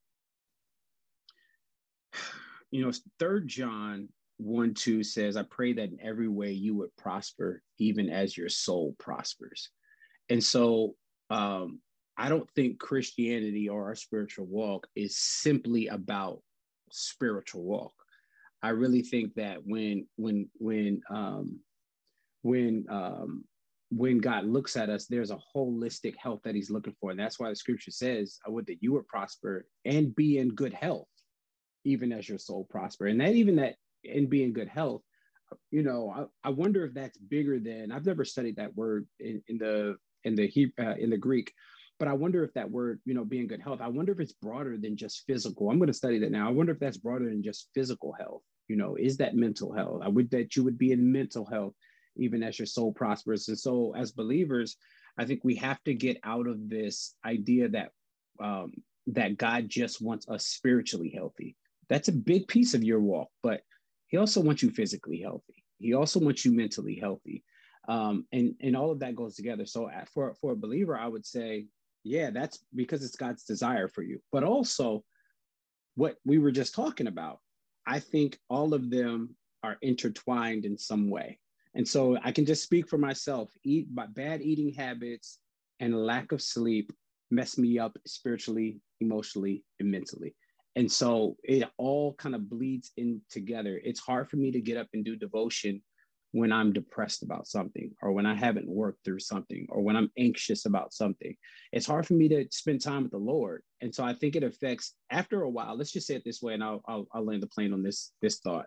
you know, Third John one two says, I pray that in every way you would prosper, even as your soul prospers. And so, um, I don't think Christianity or our spiritual walk is simply about spiritual walk. I really think that when when when um, when um, when God looks at us, there's a holistic health that He's looking for, and that's why the Scripture says, "I would that you would prosper and be in good health, even as your soul prosper." And that even that and be in good health, you know, I, I wonder if that's bigger than I've never studied that word in, in the in the uh, in the Greek. But I wonder if that word, you know, be in good health, I wonder if it's broader than just physical. I'm going to study that now. I wonder if that's broader than just physical health. You know, is that mental health? I would that you would be in mental health, even as your soul prospers. And so as believers, I think we have to get out of this idea that um, that God just wants us spiritually healthy. That's a big piece of your walk, but He also wants you physically healthy. He also wants you mentally healthy. Um, and, and all of that goes together. So for, for a believer, I would say, yeah, that's because it's God's desire for you. But also what we were just talking about, I think all of them are intertwined in some way. And so I can just speak for myself. Eat my bad eating habits and lack of sleep mess me up spiritually, emotionally, and mentally. And so it all kind of bleeds in together. It's hard for me to get up and do devotion when I'm depressed about something, or when I haven't worked through something, or when I'm anxious about something. It's hard for me to spend time with the Lord. And so I think it affects, after a while, let's just say it this way, and I'll, I'll, I'll land the plane on this, this thought.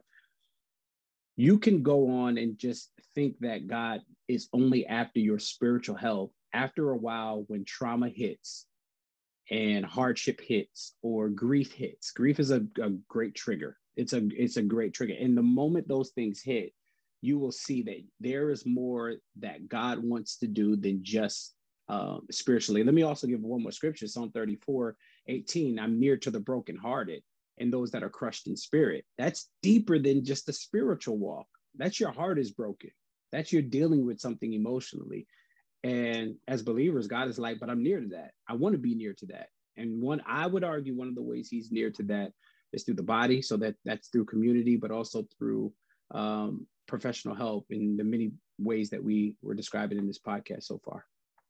You can go on and just think that God is only after your spiritual health. After a while, when trauma hits and hardship hits or grief hits, grief is a, a great trigger. It's a, it's a great trigger. And the moment those things hit, you will see that there is more that God wants to do than just um, spiritually. Let me also give one more scripture, Psalm thirty-four, eighteen. I'm near to the brokenhearted and those that are crushed in spirit. That's deeper than just the spiritual walk. That's your heart is broken. That's you're dealing with something emotionally. And as believers, God is like, but I'm near to that. I want to be near to that. And one, I would argue one of the ways he's near to that is through the body. So that that's through community, but also through um, professional help in the many ways that we were describing in this podcast so far.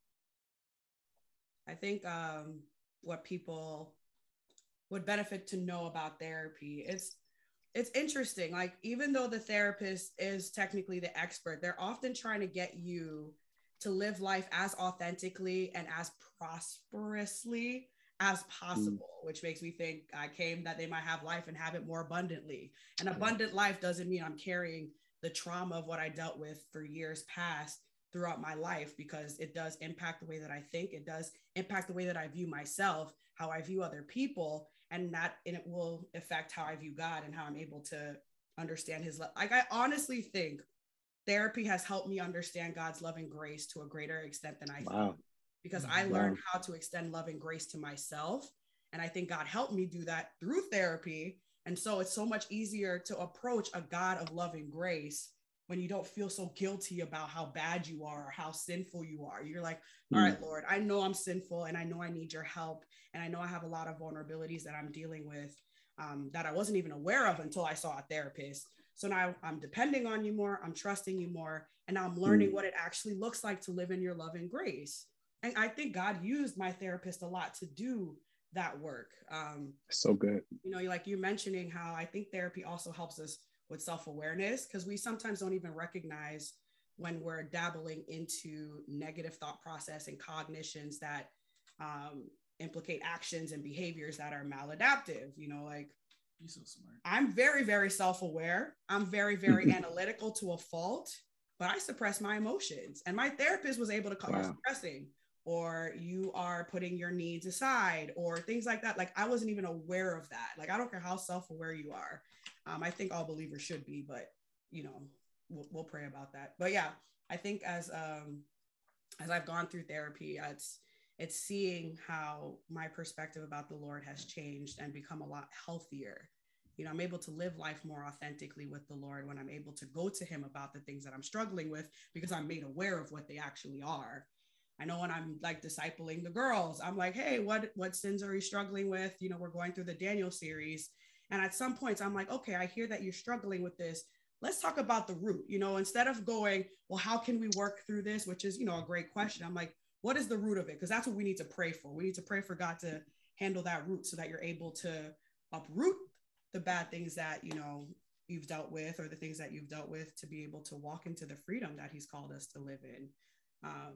I think um, what people would benefit to know about therapy, it's it's interesting. Like, even though the therapist is technically the expert, they're often trying to get you to live life as authentically and as prosperously as possible, mm. which makes me think I came that they might have life and have it more abundantly. An abundant life doesn't mean I'm carrying the trauma of what I dealt with for years past throughout my life, because it does impact the way that I think. It does impact the way that I view myself, how I view other people, and that and it will affect how I view God and how I'm able to understand his love. Like, I honestly think therapy has helped me understand God's love and grace to a greater extent than I wow. thought, because I learned wow. how to extend love and grace to myself. And I think God helped me do that through therapy. And so it's so much easier to approach a God of love and grace when you don't feel so guilty about how bad you are or how sinful you are. You're like, all mm. right, Lord, I know I'm sinful and I know I need your help. And I know I have a lot of vulnerabilities that I'm dealing with um, that I wasn't even aware of until I saw a therapist. So now I'm depending on you more, I'm trusting you more, and now I'm learning mm. what it actually looks like to live in your love and grace. And I think God used my therapist a lot to do that work. Um, so good. You know, like you mentioning how I think therapy also helps us with self-awareness, because we sometimes don't even recognize when we're dabbling into negative thought process and cognitions that um, implicate actions and behaviors that are maladaptive. You know, like, you're so smart. I'm very, very self-aware. I'm very, very analytical to a fault, but I suppress my emotions. And my therapist was able to call, wow. you're suppressing, or you are putting your needs aside, or things like that. Like, I wasn't even aware of that. Like, I don't care how self-aware you are. Um, I think all believers should be, but you know, we'll, we'll pray about that. But yeah, I think as um, as I've gone through therapy, it's it's seeing how my perspective about the Lord has changed and become a lot healthier. You know, I'm able to live life more authentically with the Lord when I'm able to go to him about the things that I'm struggling with, because I'm made aware of what they actually are. I know when I'm like discipling the girls, I'm like, hey, what what sins are you struggling with? You know, we're going through the Daniel series. And at some points, I'm like, okay, I hear that you're struggling with this. Let's talk about the root. You know, instead of going, well, how can we work through this? Which is, you know, a great question. I'm like, what is the root of it? Because that's what we need to pray for. We need to pray for God to handle that root so that you're able to uproot the bad things that, you know, you've dealt with, or the things that you've dealt with, to be able to walk into the freedom that he's called us to live in. Um,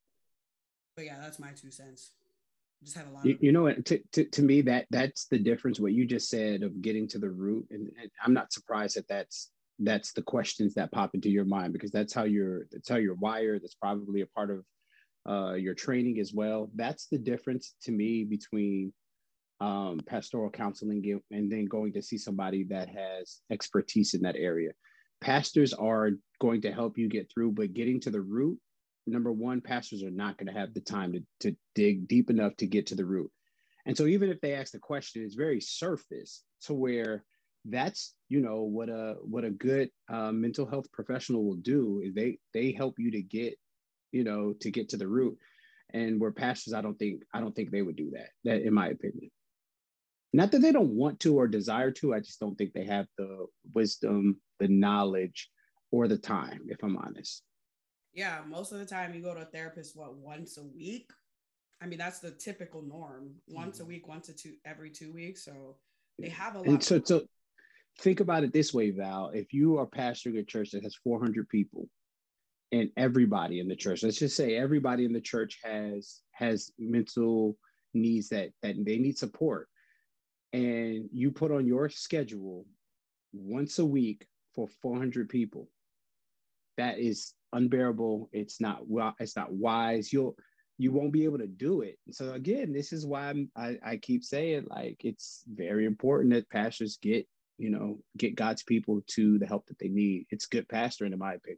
but yeah, that's my two cents. Just had a lot you, of- you know what, to, to, to me, that that's the difference, what you just said of getting to the root. And, and I'm not surprised that that's that's the questions that pop into your mind, because that's how you're that's how you're wired. That's probably a part of uh, your training as well. That's the difference to me between um, pastoral counseling and then going to see somebody that has expertise in that area. Pastors are going to help you get through, but getting to the root, number one, pastors are not going to have the time to, to dig deep enough to get to the root. And so even if they ask the question, it's very surface, to where that's, you know, what a what a good uh, mental health professional will do is they they help you to get, you know, to get to the root. And where pastors, I don't think I don't think they would do that, that in my opinion. Not that they don't want to or desire to, I just don't think they have the wisdom, the knowledge, or the time, if I'm honest. Yeah, most of the time you go to a therapist, what, once a week? I mean, that's the typical norm. Once mm-hmm. a week, once to two, every two weeks. So they have a lot. And so, of- so think about it this way, Val. If you are pastoring a church that has four hundred people, and everybody in the church, let's just say everybody in the church has has mental needs that that they need support, and you put on your schedule once a week for four hundred people, that is unbearable. It's not well, it's not wise. You'll you won't be able to do it. So again, this is why I'm, I I keep saying, like, it's very important that pastors get, you know, get God's people to the help that they need. It's good pastoring, in my opinion.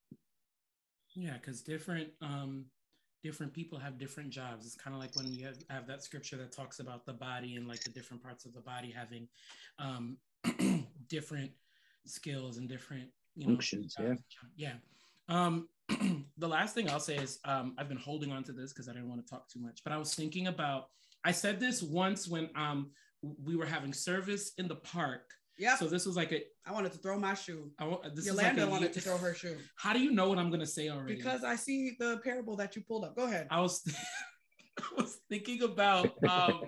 Yeah, because different um different people have different jobs. It's kind of like when you have, have that scripture that talks about the body and like the different parts of the body having um different skills and different, you know, functions. Yeah. Yeah. Um, the last thing I'll say is um, I've been holding on to this because I didn't want to talk too much, but I was thinking about, I said this once when um, we were having service in the park. Yeah. So this was like a. I wanted to throw my shoe. I, this Yolanda like a, wanted to throw her shoe. How do you know what I'm going to say already? Because I see the parable that you pulled up. Go ahead. I was, I was thinking about um,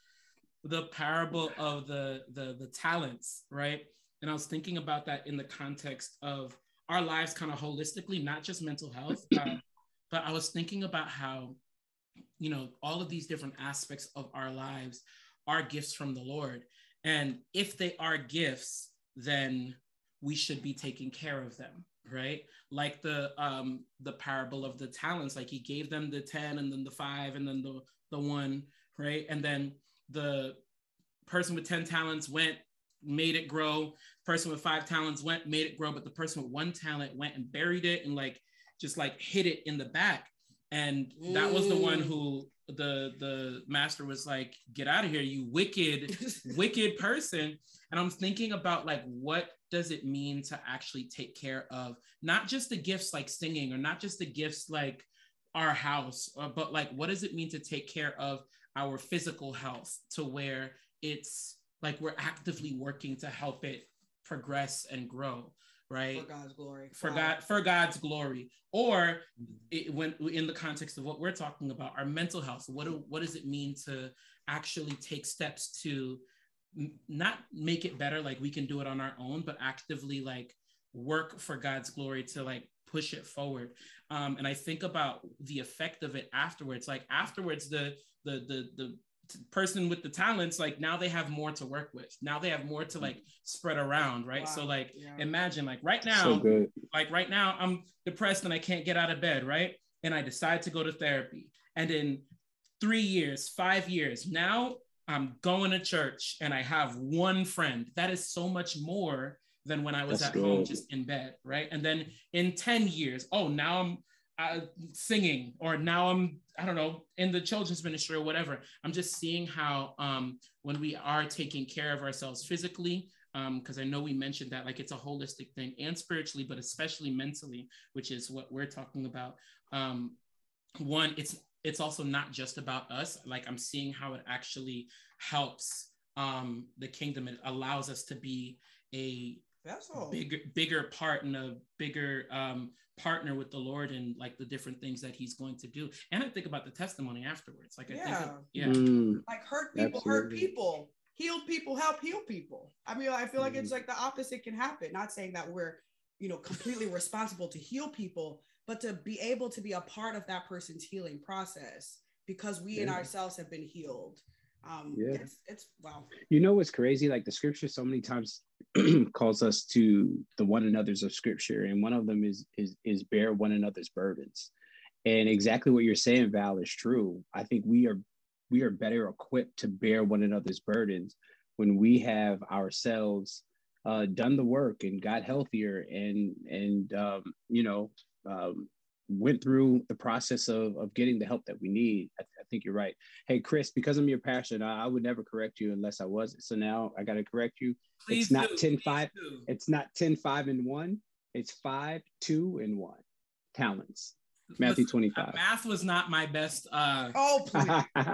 the parable of the, the the talents, right? And I was thinking about that in the context of our lives kind of holistically, not just mental health. Uh, but I was thinking about how, you know, all of these different aspects of our lives are gifts from the Lord. And if they are gifts, then we should be taking care of them, right? Like the um, the parable of the talents, like he gave them the ten and then the five and then the, the one, right? And then the person with ten talents went, made it grow. Person with five talents went, made it grow. But the person with one talent went and buried it and like, just like hid it in the back. And that was the one who the the master was like, get out of here, you wicked, wicked person. And I'm thinking about like, what does it mean to actually take care of not just the gifts like singing or not just the gifts like our house, or, but like, what does it mean to take care of our physical health to where it's like we're actively working to help it progress and grow, right? For God's glory. For wow. God, for God's glory. Or it, when in the context of what we're talking about, our mental health, what do, what does it mean to actually take steps to m- not make it better, like we can do it on our own, but actively like work for God's glory to like push it forward. Um, and I think about the effect of it afterwards. Like afterwards, the the the the person with the talents, like now they have more to work with. Now they have more to like spread around, right? Wow. So like yeah. imagine like right now, so good. like right now I'm depressed and I can't get out of bed, right? And I decide to go to therapy. And in three years, five years, now I'm going to church and I have one friend. That is so much more than when I was That's at good. home just in bed, right? And then in ten years, oh, now I'm uh, singing, or now I'm, I don't know, in the children's ministry or whatever. I'm just seeing how um, when we are taking care of ourselves physically, because um, I know we mentioned that like it's a holistic thing, and spiritually, but especially mentally, which is what we're talking about. Um, one, it's it's also not just about us. Like I'm seeing how it actually helps um, the kingdom. It allows us to be a Vessel. bigger bigger part and a bigger um, partner with the Lord and like the different things that he's going to do. And I think about the testimony afterwards. Like I yeah. think, of, yeah, Mm, like hurt people, absolutely. hurt people, heal people, help heal people. I mean, I feel like mm. it's like the opposite can happen. Not saying that we're, you know, completely responsible to heal people, but to be able to be a part of that person's healing process because we yeah. in ourselves have been healed. Um, yeah, it's, it's wow. You know what's crazy? Like the scripture so many times calls us to the one another's of scripture, and one of them is is is bear one another's burdens. And exactly what you're saying, Val, is true. I think we are we are better equipped to bear one another's burdens when we have ourselves uh, done the work and got healthier and and um, you know um, went through the process of of getting the help that we need. I, I think you're right. Hey, Chris, because I'm your pastor, I, I would never correct you unless I wasn't. So now I got to correct you. Please it's not do, ten five. It's not ten five and one. It's five, two, and one. Talents. Matthew Listen, twenty-five. Math was not my best. Uh, oh, please.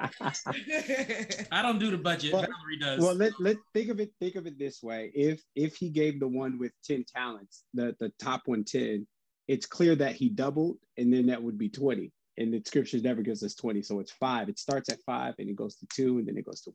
I don't do the budget. Well, Valerie does. Well, let let think of it. Think of it this way: if if he gave the one with ten talents, the the top one ten, it's clear that he doubled, and then that would be twenty. And the scriptures never gives us twenty, so it's five. It starts at five, and it goes to two, and then it goes to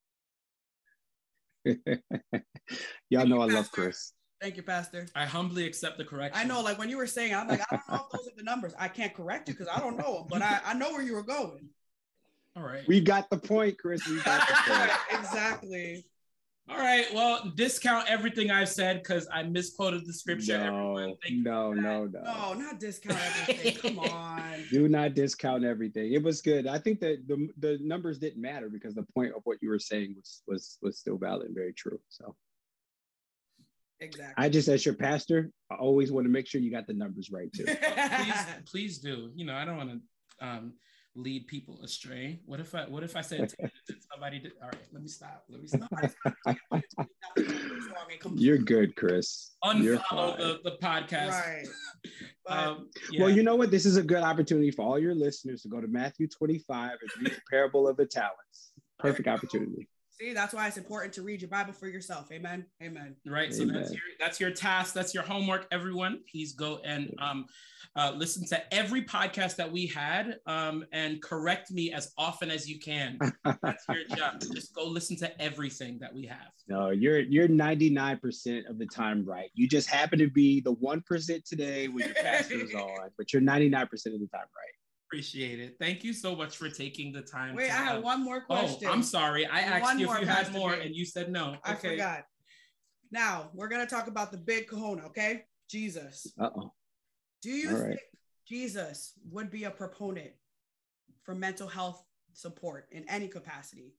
one. Y'all know I love Chris. Thank you, Pastor. I humbly accept the correction. I know, like when you were saying, I'm like, I don't know if those are the numbers. I can't correct you because I don't know them, but I, I know where you were going. All right. We got the point, Chris. We got the point. Exactly. All right. Well, discount everything I've said because I misquoted the scripture. No, no, no, no. No, not discount everything. Come on. Do not discount everything. It was good. I think that the the numbers didn't matter because the point of what you were saying was was was still valid and very true. So. Exactly. I just, as your pastor, I always want to make sure you got the numbers right too. please, please do. You know, I don't want to um, lead people astray. What if I what if I said somebody did? All right, let me stop. Let me stop. You're good, Chris. Unfollow the, the podcast. Right. But, um, yeah. Well, you know what? This is a good opportunity for all your listeners to go to Matthew twenty-five and read the parable of the talents. Perfect opportunity. See, that's why it's important to read your Bible for yourself. Amen. Amen. Right. So Amen. that's your that's your task. That's your homework, everyone. Please go and um, uh, listen to every podcast that we had um, and correct me as often as you can. That's your job. Just go listen to everything that we have. No, you're you're ninety-nine percent of the time right. You just happen to be the one percent today when your pastor is on, but you're ninety-nine percent of the time right. Appreciate it. Thank you so much for taking the time. Wait, to, I have uh, one more question. Oh, I'm sorry. I asked one you more, if you had Pastor more B. and you said no. I okay. forgot. Now, we're going to talk about the big kahuna, okay? Jesus. Uh-oh. Do you All think right. Jesus would be a proponent for mental health support in any capacity?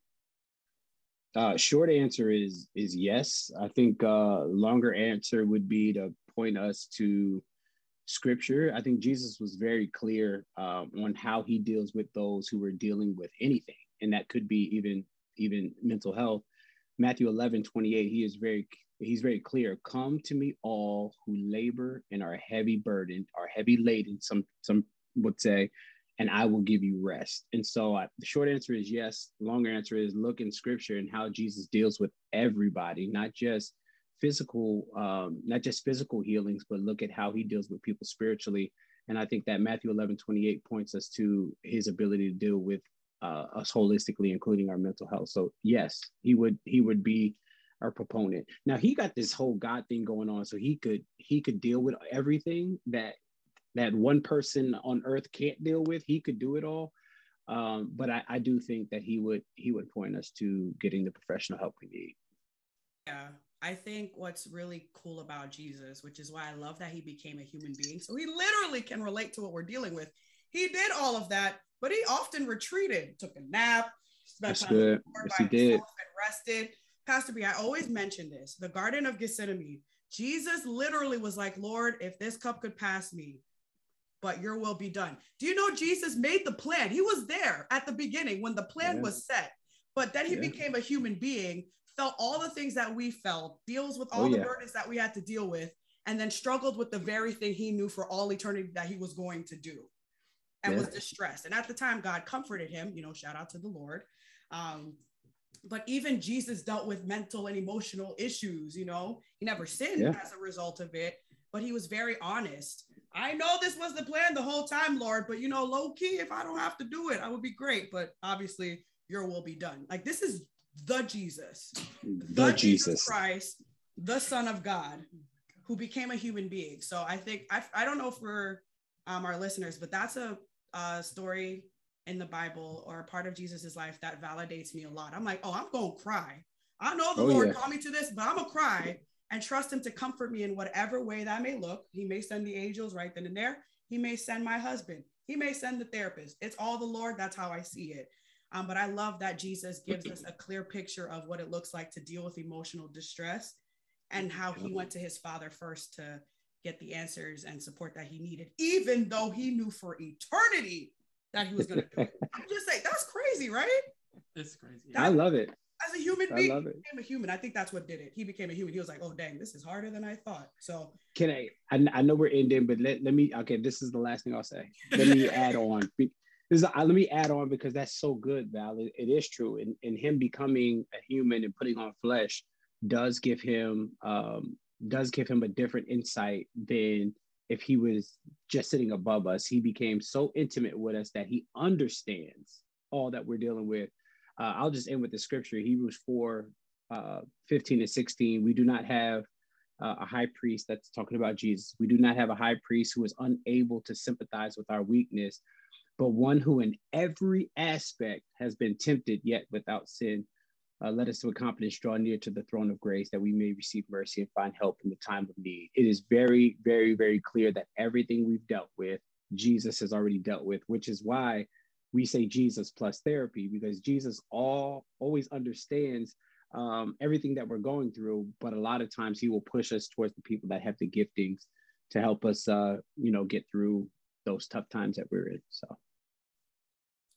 Uh, short answer is is yes. I think uh, longer answer would be to point us to scripture. I think Jesus was very clear um, on how he deals with those who are dealing with anything, and that could be even even mental health. Matthew eleven twenty-eight, he is very he's very clear. Come to me, all who labor and are heavy burdened, are heavy laden. Some some would say, and I will give you rest. And so uh, the short answer is yes. The longer answer is look in scripture and how Jesus deals with everybody, not just physical, um, not just physical healings, but look at how he deals with people spiritually. And I think that Matthew eleven twenty-eight points us to his ability to deal with uh, us holistically, including our mental health. So yes, he would he would be our proponent. Now he got this whole God thing going on, so he could he could deal with everything that that one person on earth can't deal with. He could do it all. Um, but I, I do think that he would he would point us to getting the professional help we need. Yeah. I think what's really cool about Jesus, which is why I love that he became a human being, so he literally can relate to what we're dealing with. He did all of that, but he often retreated, took a nap, spent That's time good. with the Lord Yes, by he did. himself and rested. Pastor B, I always mention this, the Garden of Gethsemane. Jesus literally was like, Lord, if this cup could pass me, but your will be done. Do you know Jesus made the plan? He was there at the beginning when the plan Yeah. was set, but then he Yeah. became a human being, felt all the things that we felt, deals with all Oh, the yeah. burdens that we had to deal with, and then struggled with the very thing he knew for all eternity that he was going to do, and Yeah. was distressed. And at the time, God comforted him, you know, shout out to the Lord. Um, but even Jesus dealt with mental and emotional issues, you know, he never sinned Yeah. as a result of it, but he was very honest. I know this was the plan the whole time, Lord, but you know, low key, if I don't have to do it, I would be great. But obviously your will be done. Like, this is the Jesus, The, the Jesus. Jesus Christ, the Son of God, who became a human being. So I think, I, I don't know for um, our listeners, but that's a, a story in the Bible or a part of Jesus's life that validates me a lot. I'm like, oh, I'm going to cry. I know the Oh, Lord yeah. called me to this, but I'm going to cry and trust him to comfort me in whatever way that may look. He may send the angels right then and there. He may send my husband. He may send the therapist. It's all the Lord. That's how I see it. Um, but I love that Jesus gives us a clear picture of what it looks like to deal with emotional distress and how he went to his Father first to get the answers and support that he needed, even though he knew for eternity that he was going to do it. I'm just saying, that's crazy, right? It's crazy. I love it. As a human I being, love he it. became a human. I think that's what did it. He became a human. He was like, oh, dang, this is harder than I thought. So Can I, I, I know we're ending, but let, let me, okay, this is the last thing I'll say. Let me add on. Be- This is, uh, let me add on because that's so good, Val. It, it is true. And, and him becoming a human and putting on flesh does give him, um, does give him a different insight than if he was just sitting above us. He became so intimate with us that he understands all that we're dealing with. Uh, I'll just end with the scripture, Hebrews four, uh, fifteen and sixteen. We do not have uh, a high priest, that's talking about Jesus. We do not have a high priest who is unable to sympathize with our weakness, but one who in every aspect has been tempted yet without sin. Uh, let us to accomplish, draw near to the throne of grace that we may receive mercy and find help in the time of need. It is very, very, very clear that everything we've dealt with, Jesus has already dealt with, which is why we say Jesus plus therapy, because Jesus all always understands um, everything that we're going through, but a lot of times he will push us towards the people that have the giftings to help us, uh, you know, get through those tough times that we're in. So.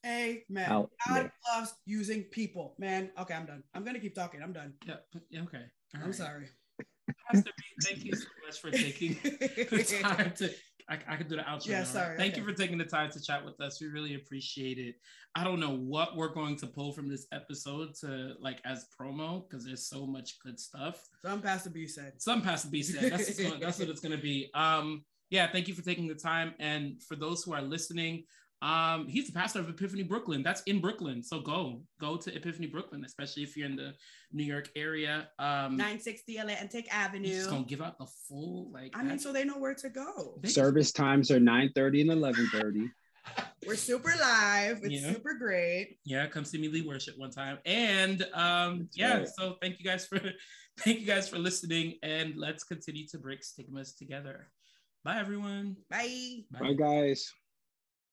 Amen. Out God there. loves using people, man. Okay, I'm done. I'm gonna keep talking. I'm done. Yeah. yeah okay. All I'm right. sorry. Pastor B, thank you so much for taking the time to. I, I could do the outro. Yeah, now, sorry. Right? Thank okay. you for taking the time to chat with us. We really appreciate it. I don't know what we're going to pull from this episode to like as promo because there's so much good stuff. Some Pastor B said. Some Pastor B said. That's what's going, that's what it's going to be. Um, yeah, thank you for taking the time, and for those who are listening. Um, he's the pastor of Epiphany Brooklyn. That's in Brooklyn. So go, go to Epiphany Brooklyn, especially if you're in the New York area. Um, nine sixty Atlantic Avenue. He's just gonna give out the full like. I mean, so they know where to go. Service times are nine thirty and eleven thirty. We're super live. It's Yeah. super great. Yeah, come see me lead worship one time. And um, That's yeah, right. so thank you guys for thank you guys for listening, and let's continue to break stigmas together. Bye, everyone. Bye. Bye, guys.